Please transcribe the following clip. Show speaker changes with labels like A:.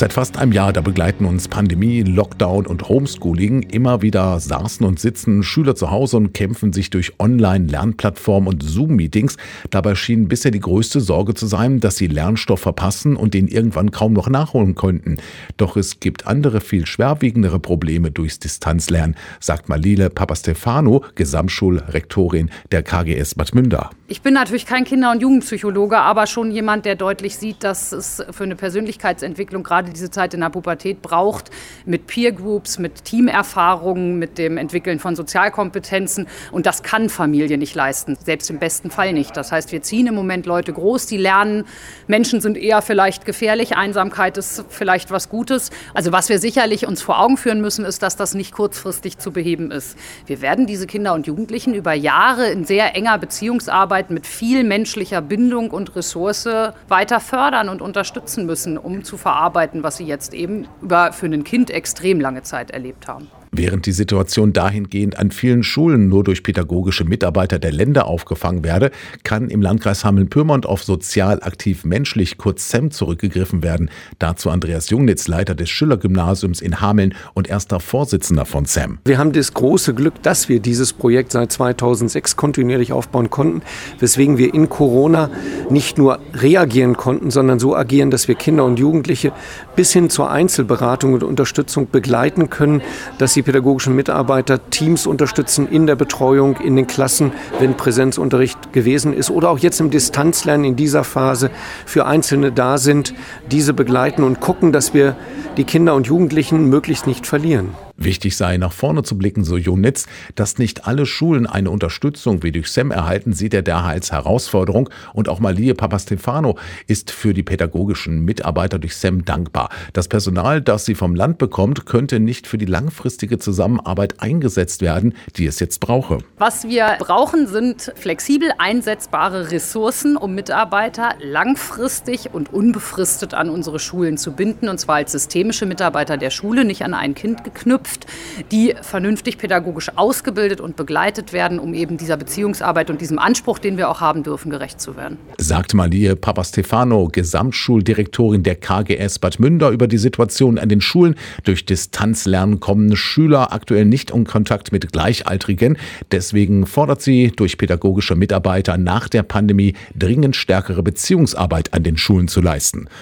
A: Seit fast einem Jahr, da begleiten uns Pandemie, Lockdown und Homeschooling. Immer wieder saßen und sitzen Schüler zu Hause und kämpfen sich durch Online-Lernplattformen und Zoom-Meetings. Dabei schien bisher die größte Sorge zu sein, dass sie Lernstoff verpassen und den irgendwann kaum noch nachholen könnten. Doch es gibt andere, viel schwerwiegendere Probleme durchs Distanzlernen, sagt Malile Papastefano, Gesamtschulrektorin der KGS Bad Münder.
B: Ich bin natürlich kein Kinder- und Jugendpsychologe, aber schon jemand, der deutlich sieht, dass es für eine Persönlichkeitsentwicklung gerade diese Zeit in der Pubertät braucht, mit Peer-Groups, mit Teamerfahrungen, mit dem Entwickeln von Sozialkompetenzen. Und das kann Familie nicht leisten, selbst im besten Fall nicht. Das heißt, wir ziehen im Moment Leute groß, die lernen, Menschen sind eher vielleicht gefährlich, Einsamkeit ist vielleicht was Gutes. Also was wir sicherlich uns vor Augen führen müssen, ist, dass das nicht kurzfristig zu beheben ist. Wir werden diese Kinder und Jugendlichen über Jahre in sehr enger Beziehungsarbeit mit viel menschlicher Bindung und Ressource weiter fördern und unterstützen müssen, um zu verarbeiten, was sie jetzt eben über für ein Kind extrem lange Zeit erlebt haben.
A: Während die Situation dahingehend an vielen Schulen nur durch pädagogische Mitarbeiter der Länder aufgefangen werde, kann im Landkreis Hameln-Pyrmont auf sozial aktiv menschlich, kurz SEM, zurückgegriffen werden. Dazu Andreas Jungnitz, Leiter des Schiller-Gymnasiums in Hameln und erster Vorsitzender von SEM.
C: Wir haben das große Glück, dass wir dieses Projekt seit 2006 kontinuierlich aufbauen konnten, weswegen wir in Corona nicht nur reagieren konnten, sondern so agieren, dass wir Kinder und Jugendliche bis hin zur Einzelberatung und Unterstützung begleiten können, dass die pädagogischen Mitarbeiter Teams unterstützen in der Betreuung, in den Klassen, wenn Präsenzunterricht gewesen ist oder auch jetzt im Distanzlernen in dieser Phase für Einzelne da sind, diese begleiten und gucken, dass wir die Kinder und Jugendlichen möglichst nicht verlieren.
A: Wichtig sei, nach vorne zu blicken, so Junitz, dass nicht alle Schulen eine Unterstützung wie durch SEM erhalten, sieht er daher als Herausforderung. Und auch Malile Papastefano ist für die pädagogischen Mitarbeiter durch SEM dankbar. Das Personal, das sie vom Land bekommt, könnte nicht für die langfristige Zusammenarbeit eingesetzt werden, die es jetzt brauche.
B: Was wir brauchen, sind flexibel einsetzbare Ressourcen, um Mitarbeiter langfristig und unbefristet an unsere Schulen zu binden, und zwar als systemische Mitarbeiter der Schule, nicht an ein Kind geknüpft, die vernünftig pädagogisch ausgebildet und begleitet werden, um eben dieser Beziehungsarbeit und diesem Anspruch, den wir auch haben dürfen, gerecht zu werden.
A: Sagt Malile Papastefano, Gesamtschuldirektorin der KGS Bad Münder, über die Situation an den Schulen. Durch Distanzlernen kommen Schüler aktuell nicht in Kontakt mit Gleichaltrigen. Deswegen fordert sie durch pädagogische Mitarbeiter nach der Pandemie dringend stärkere Beziehungsarbeit an den Schulen zu leisten.